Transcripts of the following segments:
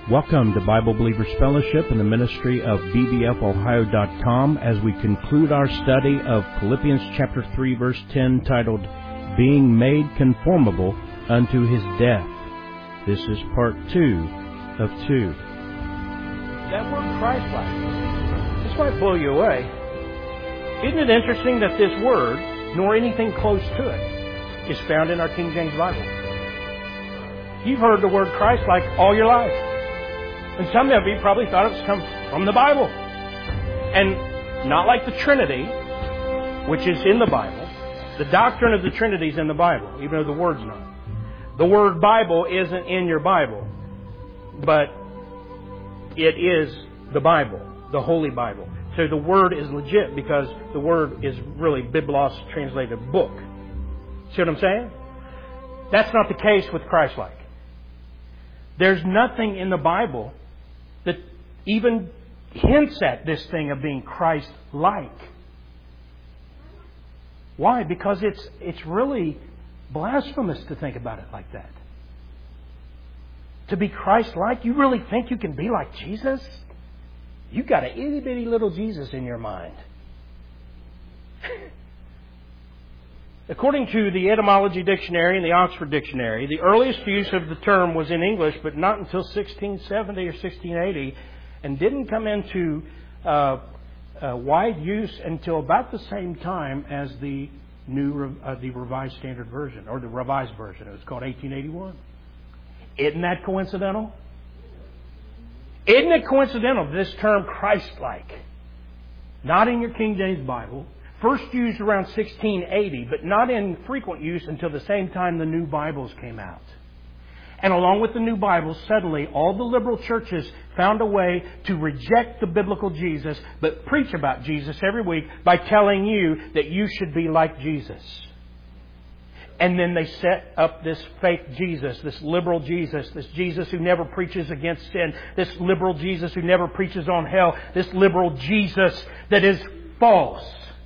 Welcome to Bible Believers Fellowship and the ministry of bbfohio.com as we conclude our study of Philippians chapter 3 verse 10 titled, Being Made Conformable unto His Death. This is part 2 of 2. That word Christ-like, this might blow you away. Isn't it interesting that this word, nor anything close to it, is found in our King James Bible? You've heard the word Christ-like all your life. And some of you probably thought it was come from the Bible. And not like the Trinity, which is in the Bible. The doctrine of the Trinity is in the Bible, even though the word's not. The word Bible isn't in your Bible, but it is the Bible, the Holy Bible. So the word is legit because the word is really Biblos, translated book. See what I'm saying? That's not the case with Christ-like. There's nothing in the Bible that even hints at this thing of being Christ-like. Why? Because it's really blasphemous to think about it like that. To be Christ-like, you really think you can be like Jesus? You got an itty-bitty little Jesus in your mind. According to the Etymology Dictionary and the Oxford Dictionary, the earliest use of the term was in English, but not until 1670 or 1680, and didn't come into wide use until about the same time as the the Revised Standard Version, or the Revised Version. It was called 1881. Isn't that coincidental? Isn't it coincidental, this term Christ-like, not in your King James Bible, first used around 1680, but not in frequent use until the same time the new Bibles came out. And along with the new Bibles, suddenly all the liberal churches found a way to reject the biblical Jesus, but preach about Jesus every week by telling you that you should be like Jesus. And then they set up this fake Jesus, this liberal Jesus, this Jesus who never preaches against sin, this liberal Jesus who never preaches on hell, this liberal Jesus that is false.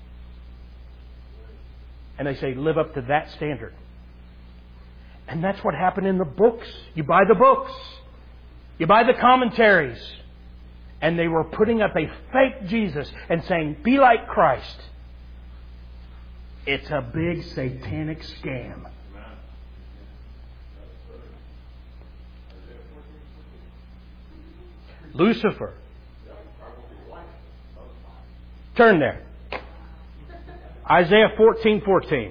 And they say, live up to that standard. And that's what happened in the books. You buy the books. You buy the commentaries. And they were putting up a fake Jesus and saying, be like Christ. It's a big satanic scam. Lucifer. Turn there. Isaiah 14:14.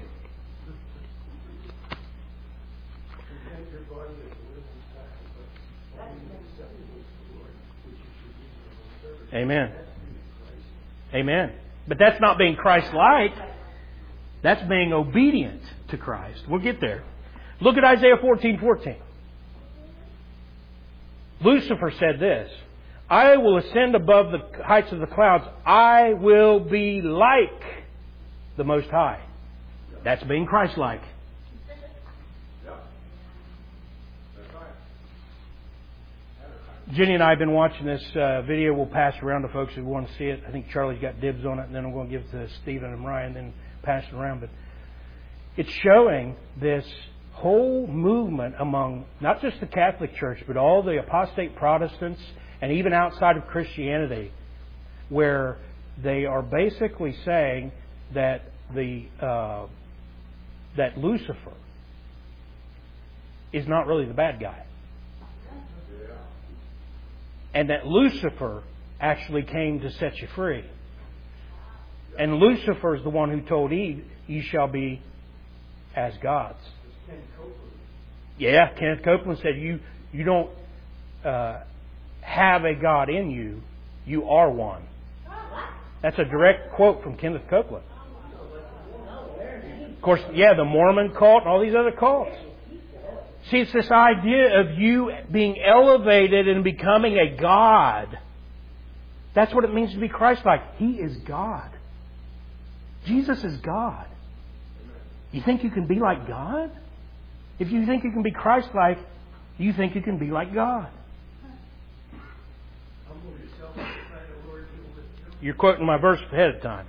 Amen. Amen. But that's not being Christ-like. That's being obedient to Christ. We'll get there. Look at Isaiah 14:14. Lucifer said this, I will ascend above the heights of the clouds. I will be like the Most High. That's being Christ-like. Jenny and I have been watching this video. We'll pass around to folks who want to see it. I think Charlie's got dibs on it, and then I'm going to give it to Stephen and Ryan, then pass it around. But it's showing this whole movement among not just the Catholic Church, but all the apostate Protestants and even outside of Christianity, where they are basically saying that that Lucifer is not really the bad guy. And that Lucifer actually came to set you free. And Lucifer is the one who told Eve, you shall be as gods. Yeah, Kenneth Copeland said you don't have a God in you, you are one. That's a direct quote from Kenneth Copeland. Of course, yeah, the Mormon cult and all these other cults. See, it's this idea of you being elevated and becoming a God. That's what it means to be Christ-like. He is God. Jesus is God. You think you can be like God? If you think you can be Christ-like, you think you can be like God. You're quoting my verse ahead of time.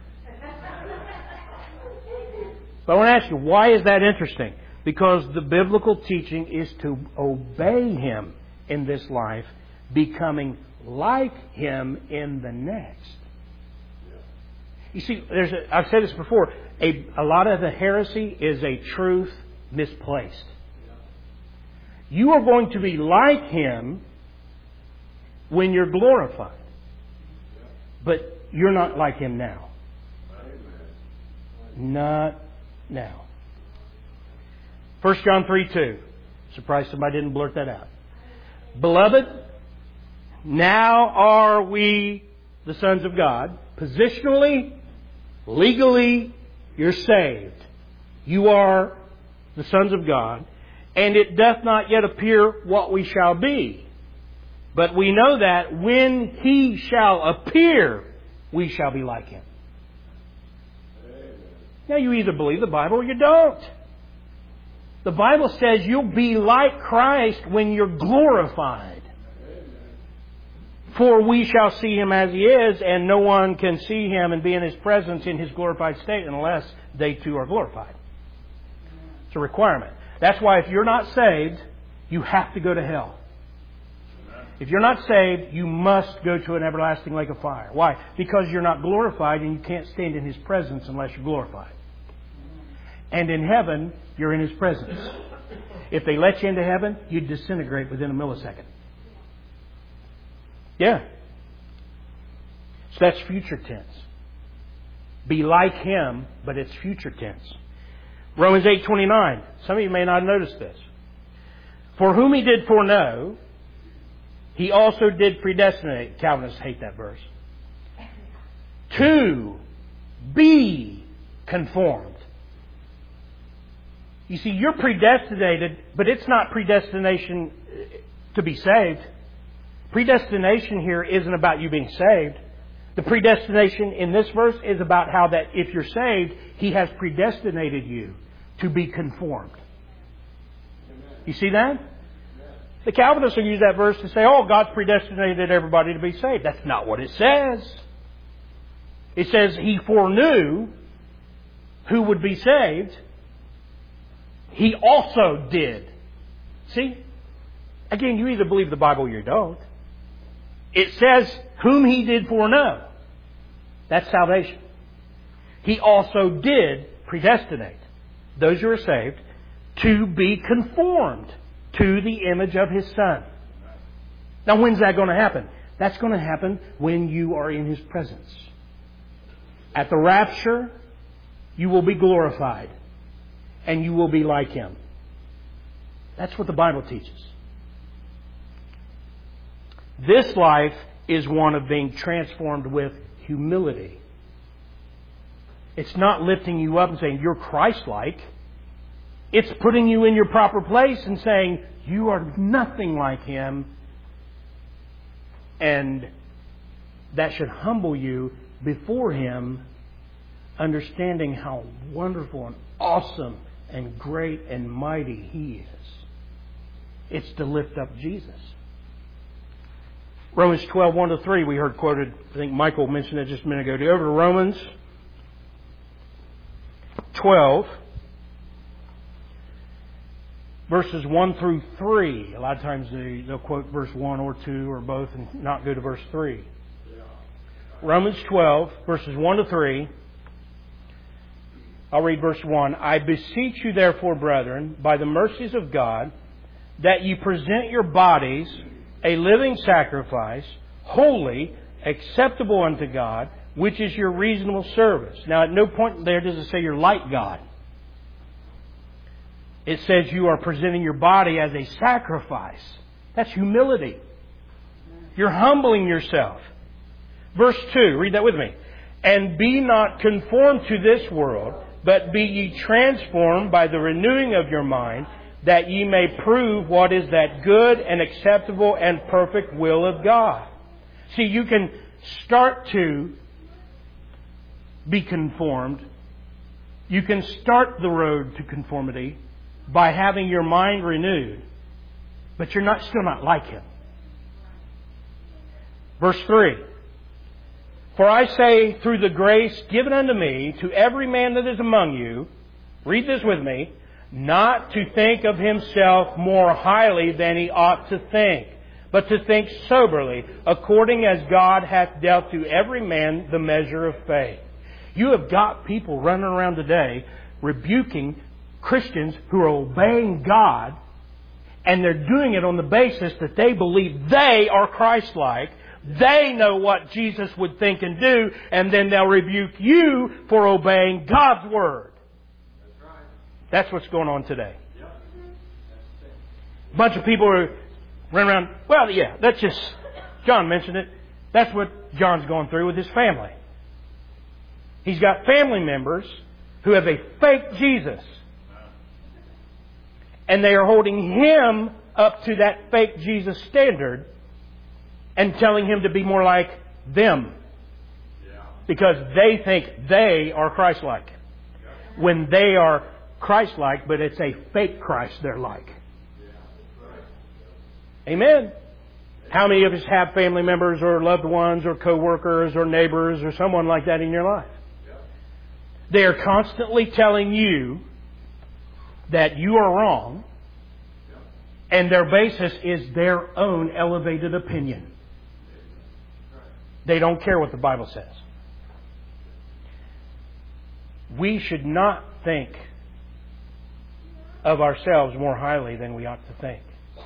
But I want to ask you, why is that interesting? Because the biblical teaching is to obey Him in this life, becoming like Him in the next. You see, I've said this before, a lot of the heresy is a truth misplaced. You are going to be like Him when you're glorified. But you're not like Him now. Not now. 1 John 3:2. Surprised somebody didn't blurt that out. Beloved, now are we the sons of God. Positionally, legally, you're saved. You are the sons of God. And it doth not yet appear what we shall be. But we know that when He shall appear, we shall be like Him. Now you either believe the Bible or you don't. The Bible says you'll be like Christ when you're glorified. For we shall see Him as He is, and no one can see Him and be in His presence in His glorified state unless they too are glorified. It's a requirement. That's why if you're not saved, you have to go to hell. If you're not saved, you must go to an everlasting lake of fire. Why? Because you're not glorified and you can't stand in His presence unless you're glorified. And in heaven, you're in His presence. If they let you into heaven, you'd disintegrate within a millisecond. Yeah. So that's future tense. Be like Him, but it's future tense. Romans 8:29. Some of you may not have noticed this. For whom He did foreknow, He also did predestinate. Calvinists hate that verse. To be conformed. You see, you're predestinated, but it's not predestination to be saved. Predestination here isn't about you being saved. The predestination in this verse is about how that if you're saved, He has predestinated you to be conformed. You see that? The Calvinists will use that verse to say, oh, God's predestinated everybody to be saved. That's not what it says. It says He foreknew who would be saved. He also did. See? Again, you either believe the Bible or you don't. It says whom He did foreknow. That's salvation. He also did predestinate those who are saved to be conformed to the image of His Son. Now, when's that going to happen? That's going to happen when you are in His presence. At the rapture, you will be glorified. And you will be like Him. That's what the Bible teaches. This life is one of being transformed with humility. It's not lifting you up and saying, you're Christ-like. It's putting you in your proper place and saying, you are nothing like Him. And that should humble you before Him, understanding how wonderful and awesome and great and mighty He is. It's to lift up Jesus. Romans 12:1-3, we heard quoted, I think Michael mentioned it just a minute ago. Go over to Romans 12, verses 1-3. A lot of times they'll quote verse 1 or 2 or both and not go to verse 3. Romans 12, verses 1-3. I'll read verse 1. I beseech you therefore, brethren, by the mercies of God, that ye present your bodies a living sacrifice, holy, acceptable unto God, which is your reasonable service. Now, at no point there does it say you're like God. It says you are presenting your body as a sacrifice. That's humility. You're humbling yourself. Verse 2, read that with me. And be not conformed to this world, but be ye transformed by the renewing of your mind, that ye may prove what is that good and acceptable and perfect will of God. See, you can start to be conformed. You can start the road to conformity by having your mind renewed, but you're still not like Him. Verse 3. For I say, through the grace given unto me, to every man that is among you, read this with me, not to think of himself more highly than he ought to think, but to think soberly, according as God hath dealt to every man the measure of faith. You have got people running around today rebuking Christians who are obeying God, and they're doing it on the basis that they believe they are Christ-like. They know what Jesus would think and do, and then they'll rebuke you for obeying God's Word. That's what's going on today. A bunch of people are running around, well, yeah, that's just, John mentioned it. That's what John's going through with his family. He's got family members who have a fake Jesus. And they are holding him up to that fake Jesus standard and telling him to be more like them. Because they think they are Christ-like. When they are Christ-like, but it's a fake Christ they're like. Amen. How many of us have family members or loved ones or co-workers or neighbors or someone like that in your life? They are constantly telling you that you are wrong, and their basis is their own elevated opinion. They don't care what the Bible says. We should not think of ourselves more highly than we ought to think.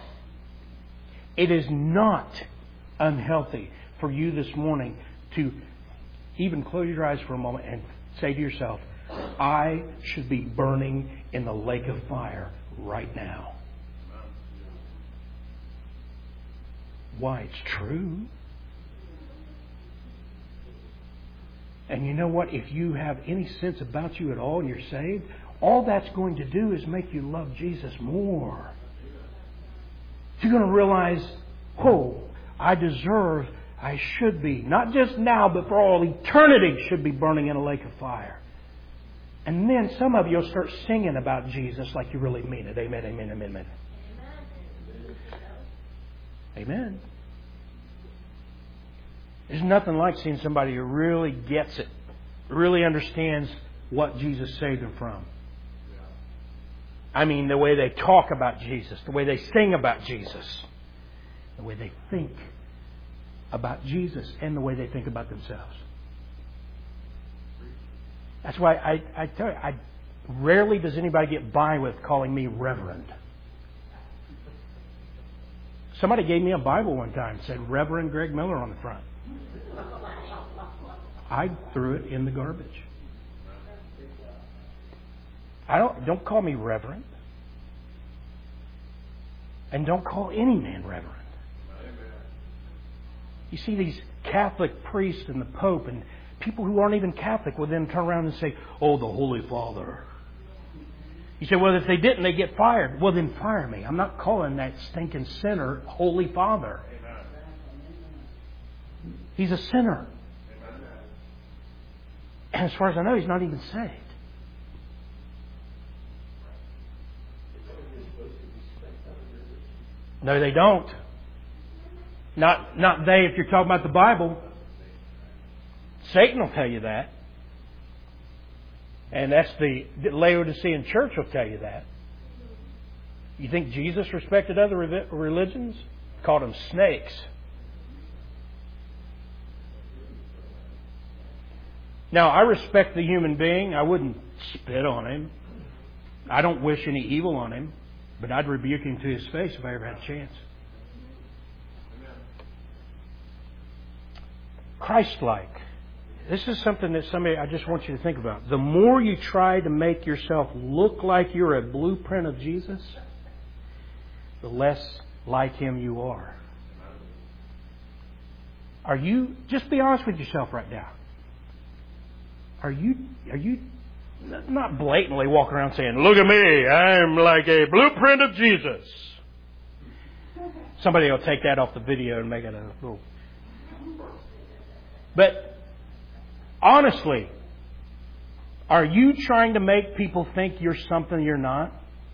It is not unhealthy for you this morning to even close your eyes for a moment and say to yourself, I should be burning in the lake of fire right now. Why? It's true. And you know what? If you have any sense about you at all and you're saved, all that's going to do is make you love Jesus more. You're going to realize, I should be, not just now, but for all eternity, should be burning in a lake of fire. And then some of you will start singing about Jesus like you really mean it. Amen, amen, amen, amen. Amen. There's nothing like seeing somebody who really gets it, really understands what Jesus saved them from. I mean, the way they talk about Jesus, the way they sing about Jesus, the way they think about Jesus, and the way they think about themselves. That's why I tell you, rarely does anybody get by with calling me Reverend. Somebody gave me a Bible one time, said Reverend Greg Miller on the front. I threw it in the garbage. Don't call me Reverend. And don't call any man Reverend. You see these Catholic priests and the Pope and people who aren't even Catholic will then turn around and say, oh, the Holy Father. You say, well, if they didn't, they get fired. Well, then fire me. I'm not calling that stinking sinner Holy Father. He's a sinner. And as far as I know, he's not even saved. No, they don't. Not they, if you're talking about the Bible. Satan will tell you that. And that's the Laodicean church will tell you that. You think Jesus respected other religions? Called them snakes. Now, I respect the human being. I wouldn't spit on him. I don't wish any evil on him. But I'd rebuke him to his face if I ever had a chance. Christ-like. This is something that I just want you to think about. The more you try to make yourself look like you're a blueprint of Jesus, the less like Him you are. Just be honest with yourself right now. Are you not blatantly walking around saying, look at me, I'm like a blueprint of Jesus? Somebody will take that off the video and make it a little... But honestly, are you trying to make people think you're something you're not?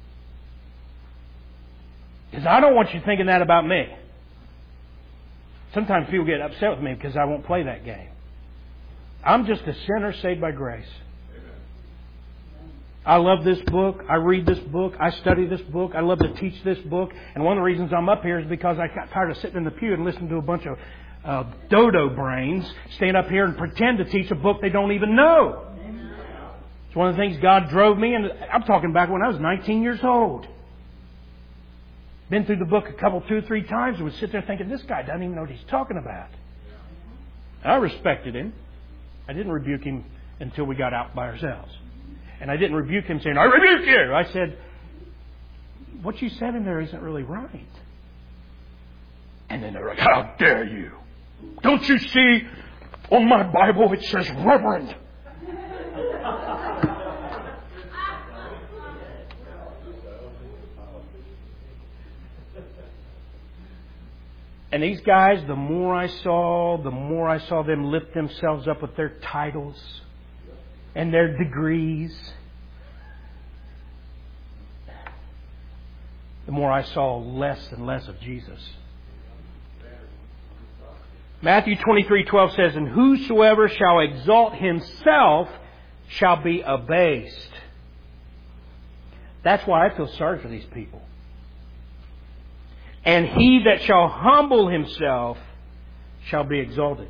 Because I don't want you thinking that about me. Sometimes people get upset with me because I won't play that game. I'm just a sinner saved by grace. I love this book. I read this book. I study this book. I love to teach this book. And one of the reasons I'm up here is because I got tired of sitting in the pew and listening to a bunch of dodo brains stand up here and pretend to teach a book they don't even know. It's one of the things God drove me, and I'm talking back when I was 19 years old. Been through the book two or three times and would sit there thinking, this guy doesn't even know what he's talking about. I respected him. I didn't rebuke him until we got out by ourselves. And I didn't rebuke him saying, I rebuke you. I said, what you said in there isn't really right. And then they're like, how dare you? Don't you see on my Bible it says Reverend? And these guys, the more I saw them lift themselves up with their titles and their degrees, the more I saw less and less of Jesus. Matthew 23:12 says, and whosoever shall exalt himself shall be abased. That's why I feel sorry for these people. And he that shall humble himself shall be exalted.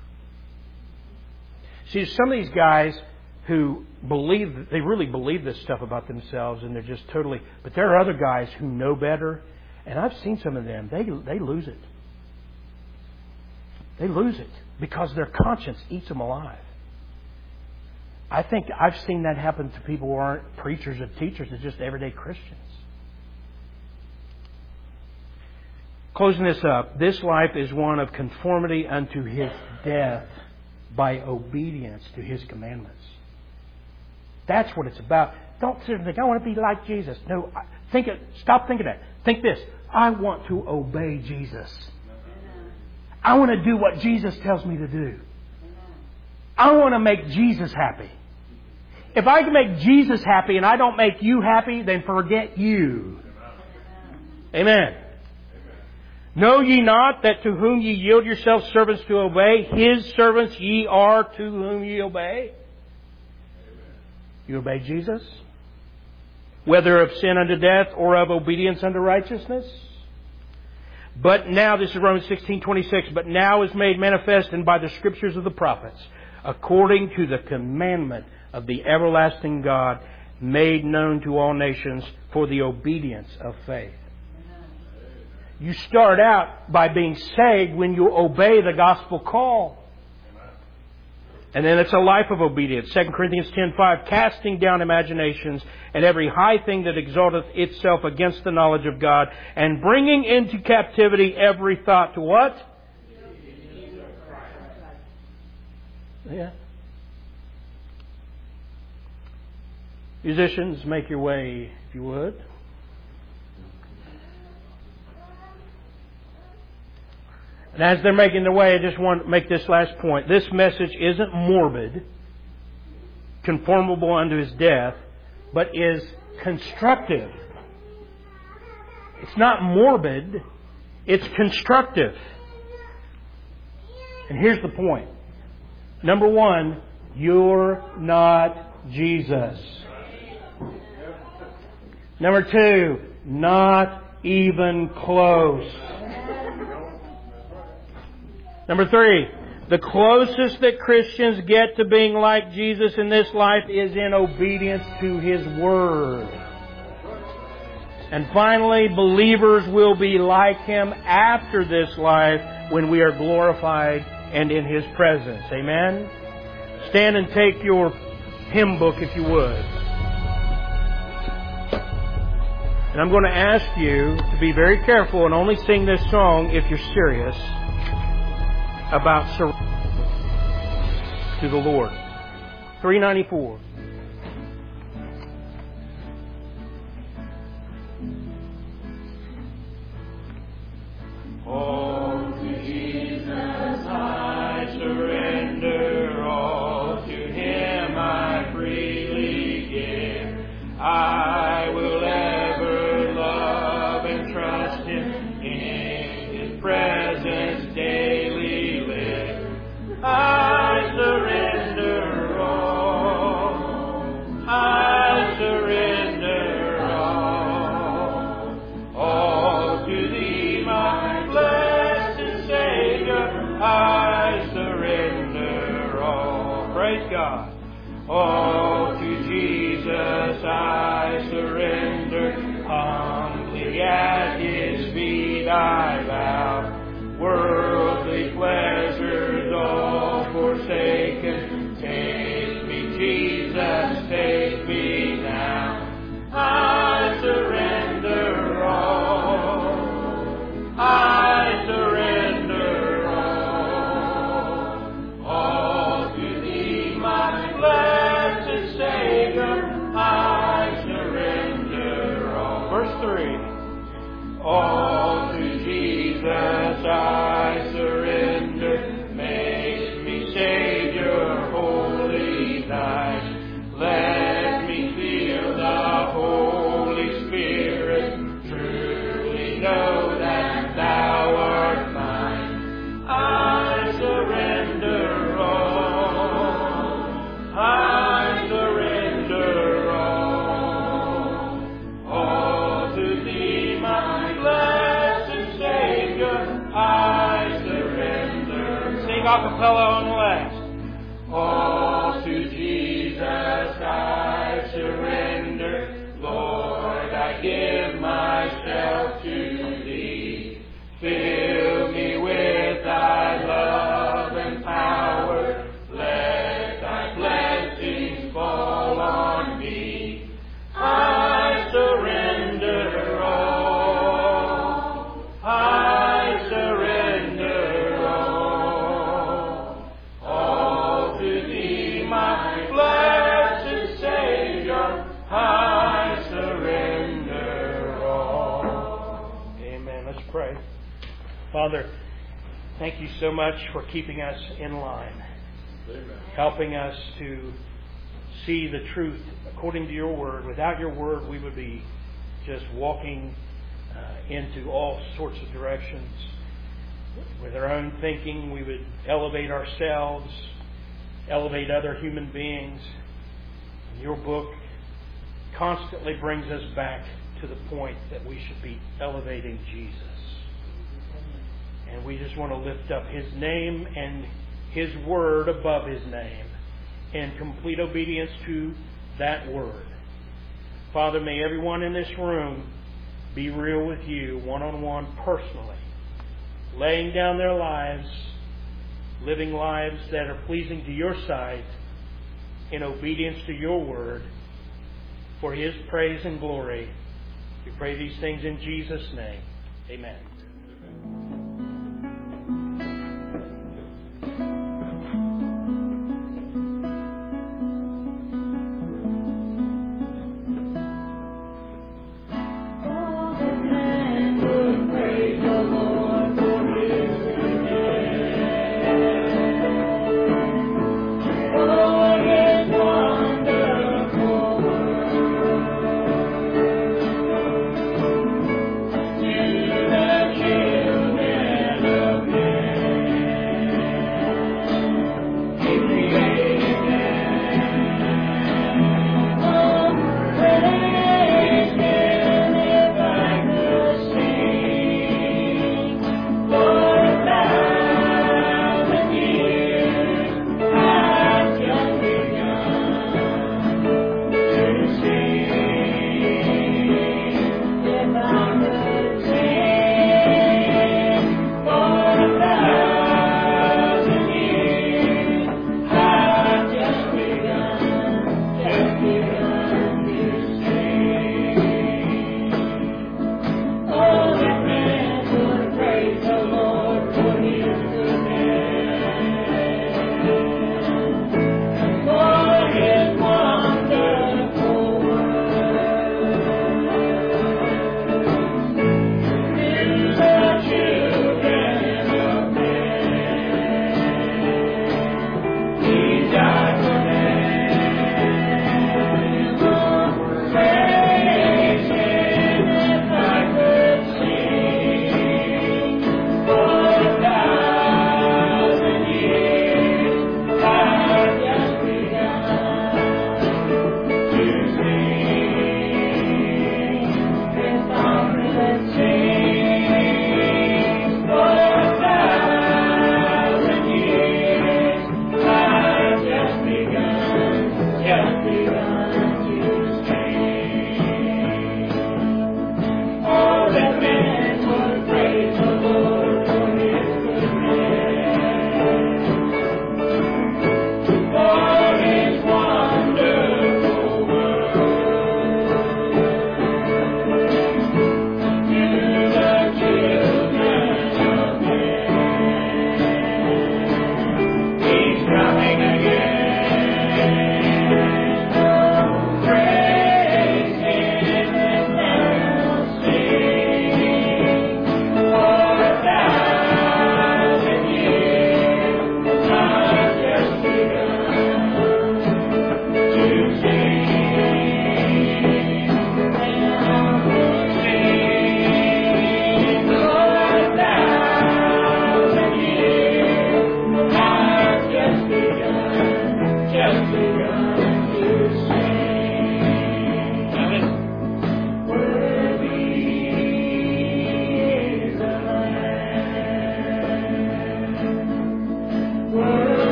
See, some of these guys who they really believe this stuff about themselves, and they're just totally... But there are other guys who know better, and I've seen some of them. They lose it. They lose it because their conscience eats them alive. I think I've seen that happen to people who aren't preachers or teachers. They're just everyday Christians. Closing this up, this life is one of conformity unto His death by obedience to His commandments. That's what it's about. Don't sit and think, I want to be like Jesus. No, stop thinking that. Think this. I want to obey Jesus. I want to do what Jesus tells me to do. I want to make Jesus happy. If I can make Jesus happy and I don't make you happy, then forget you. Amen. Know ye not that to whom ye yield yourselves servants to obey, His servants ye are to whom ye obey? You obey Jesus? Whether of sin unto death or of obedience unto righteousness? But now, this is Romans 16:26, but now is made manifest and by the Scriptures of the prophets, according to the commandment of the everlasting God, made known to all nations for the obedience of faith. You start out by being saved when you obey the gospel call. And then it's a life of obedience. 2 Corinthians 10:5, casting down imaginations and every high thing that exalteth itself against the knowledge of God, and bringing into captivity every thought to what? Yeah. Musicians, make your way, if you would. And as they're making their way, I just want to make this last point. This message isn't morbid, conformable unto His death, but is constructive. It's not morbid, it's constructive. And here's the point. Number one, you're not Jesus. Number two, not even close. Number three, the closest that Christians get to being like Jesus in this life is in obedience to His Word. And finally, believers will be like Him after this life when we are glorified and in His presence. Amen? Stand and take your hymn book if you would. And I'm going to ask you to be very careful and only sing this song if you're serious about surrender to the Lord. 394. All to Jesus I surrender, all to Him I freely give. I will ever love and trust Him in His presence daily. I surrender all. I surrender. I surrender all. Praise God. All to Jesus I surrender. Humbly at His feet I bow. Worldly pleasures all forsaken. Take me, Jesus, take me now. I surrender all. I surrender all to Thee, my blessed Savior. I surrender all. Verse 3. All to Jesus I surrender. Make me Savior, wholly Thine. Let me feel the Holy Spirit. Truly know that Thou art mine. I surrender all. I surrender all to Thee, my blessed Savior. I surrender. Sing a cappella on the last. All to Jesus I surrender. Lord, I give myself to Thee. Fill me with Thy love and power. Let Thy blessings fall on me. I surrender all. I surrender all to Thee, my blessed Savior. I surrender all. Amen. Let's pray. Father, thank You so much for keeping us in line. Amen. Helping us to see the truth according to Your Word. Without Your Word, we would be just walking into all sorts of directions. With our own thinking, we would elevate ourselves, elevate other human beings. And Your book constantly brings us back to the point that we should be elevating Jesus. And we just want to lift up His name and His Word above His name in complete obedience to that Word. Father, may everyone in this room be real with You one-on-one personally, laying down their lives, living lives that are pleasing to Your sight in obedience to Your Word for His praise and glory. We pray these things in Jesus' name. Amen. You have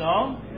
song.